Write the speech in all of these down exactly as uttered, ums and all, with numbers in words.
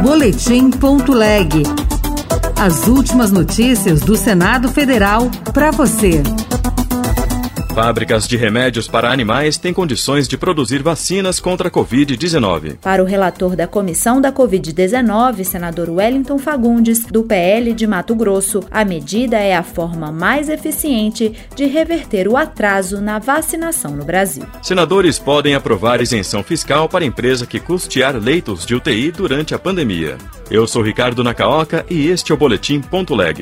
Boletim ponto leg. As últimas notícias do Senado Federal para você. Fábricas de remédios para animais têm condições de produzir vacinas contra a covid dezenove. Para o relator da comissão da covid dezenove, senador Wellington Fagundes, do P L de Mato Grosso, a medida é a forma mais eficiente de reverter o atraso na vacinação no Brasil. Senadores podem aprovar isenção fiscal para empresa que custear leitos de U T I durante a pandemia. Eu sou Ricardo Nakaoka e este é o Boletim ponto leg.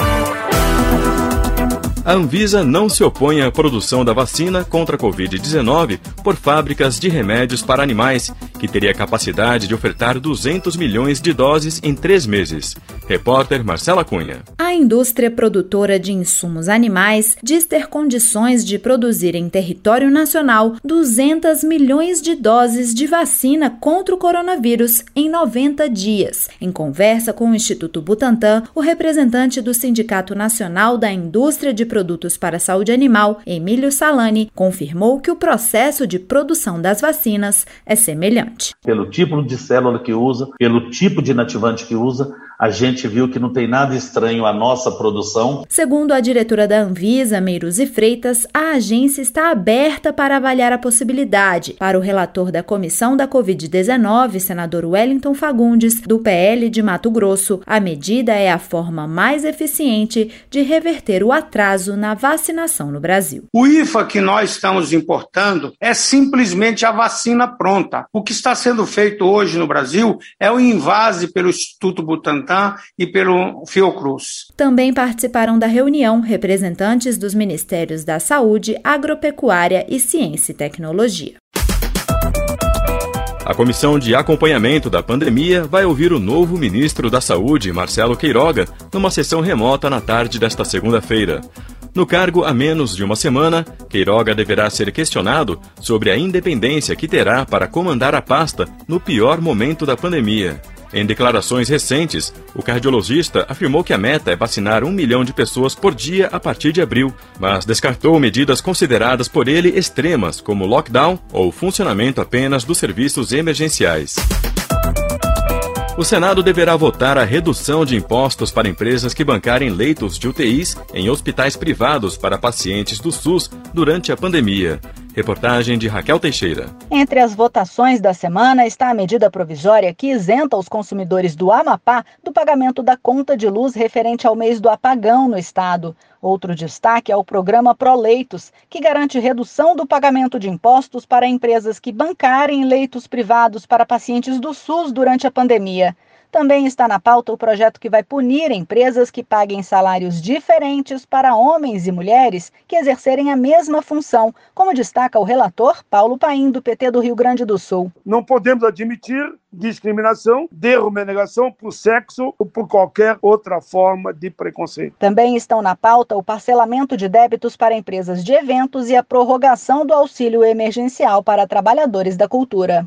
A Anvisa não se opõe à produção da vacina contra a covid dezenove por fábricas de remédios para animais, que teria capacidade de ofertar duzentos milhões de doses em três meses. Repórter Marcela Cunha. A indústria produtora de insumos animais diz ter condições de produzir em território nacional duzentos milhões de doses de vacina contra o coronavírus em noventa dias. Em conversa com o Instituto Butantan, o representante do Sindicato Nacional da Indústria de Produtos para a Saúde Animal, Emílio Salani, confirmou que o processo de produção das vacinas é semelhante. Pelo tipo de célula que usa, pelo tipo de inativante que usa, a gente viu que não tem nada estranho à nossa produção. Segundo a diretora da Anvisa, Meiruzi Freitas, a agência está aberta para avaliar a possibilidade. Para o relator da comissão da covid dezenove, senador Wellington Fagundes, do P L de Mato Grosso, a medida é a forma mais eficiente de reverter o atraso na vacinação no Brasil. O I F A que nós estamos importando é simplesmente a vacina pronta. O que está sendo feito hoje no Brasil é o invase pelo Instituto Butantan e pelo Fiocruz. Também participaram da reunião representantes dos Ministérios da Saúde, Agropecuária e Ciência e Tecnologia. A Comissão de Acompanhamento da Pandemia vai ouvir o novo ministro da Saúde, Marcelo Queiroga, numa sessão remota na tarde desta segunda-feira. No cargo há menos de uma semana, Queiroga deverá ser questionado sobre a independência que terá para comandar a pasta no pior momento da pandemia. Em declarações recentes, o cardiologista afirmou que a meta é vacinar um milhão de pessoas por dia a partir de abril, mas descartou medidas consideradas por ele extremas, como lockdown ou funcionamento apenas dos serviços emergenciais. O Senado deverá votar a redução de impostos para empresas que bancarem leitos de U T Is em hospitais privados para pacientes do SUS durante a pandemia. Reportagem de Raquel Teixeira. Entre as votações da semana está a medida provisória que isenta os consumidores do Amapá do pagamento da conta de luz referente ao mês do apagão no estado. Outro destaque é o programa Proleitos, que garante redução do pagamento de impostos para empresas que bancarem leitos privados para pacientes do SUS durante a pandemia. Também está na pauta o projeto que vai punir empresas que paguem salários diferentes para homens e mulheres que exercerem a mesma função, como destaca o relator Paulo Paim, do P T do Rio Grande do Sul. Não podemos admitir discriminação de remuneração por sexo ou por qualquer outra forma de preconceito. Também estão na pauta o parcelamento de débitos para empresas de eventos e a prorrogação do auxílio emergencial para trabalhadores da cultura.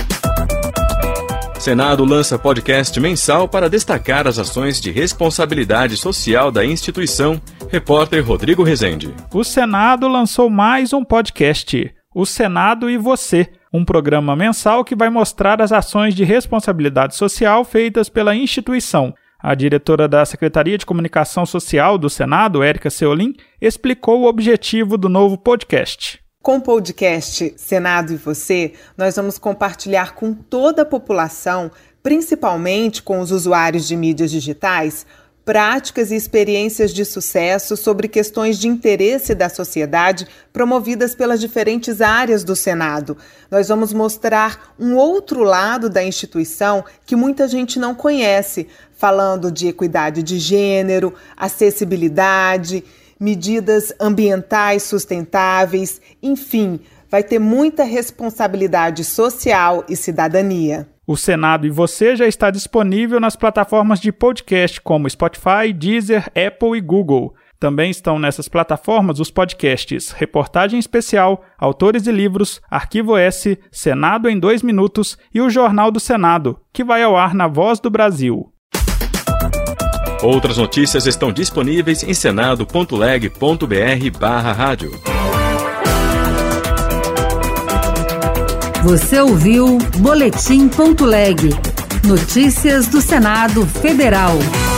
Senado lança podcast mensal para destacar as ações de responsabilidade social da instituição. Repórter Rodrigo Rezende. O Senado lançou mais um podcast, O Senado e Você, um programa mensal que vai mostrar as ações de responsabilidade social feitas pela instituição. A diretora da Secretaria de Comunicação Social do Senado, Érica Seolim, explicou o objetivo do novo podcast. Com o podcast Senado e Você, nós vamos compartilhar com toda a população, principalmente com os usuários de mídias digitais, práticas e experiências de sucesso sobre questões de interesse da sociedade promovidas pelas diferentes áreas do Senado. Nós vamos mostrar um outro lado da instituição que muita gente não conhece, falando de equidade de gênero, acessibilidade, medidas ambientais sustentáveis, enfim, vai ter muita responsabilidade social e cidadania. O Senado e Você já está disponível nas plataformas de podcast como Spotify, Deezer, Apple e Google. Também estão nessas plataformas os podcasts Reportagem Especial, Autores e Livros, Arquivo S, Senado em dois minutos e o Jornal do Senado, que vai ao ar na Voz do Brasil. Outras notícias estão disponíveis em senado ponto leg ponto br barra rádio. Você ouviu Boletim ponto leg. Notícias do Senado Federal.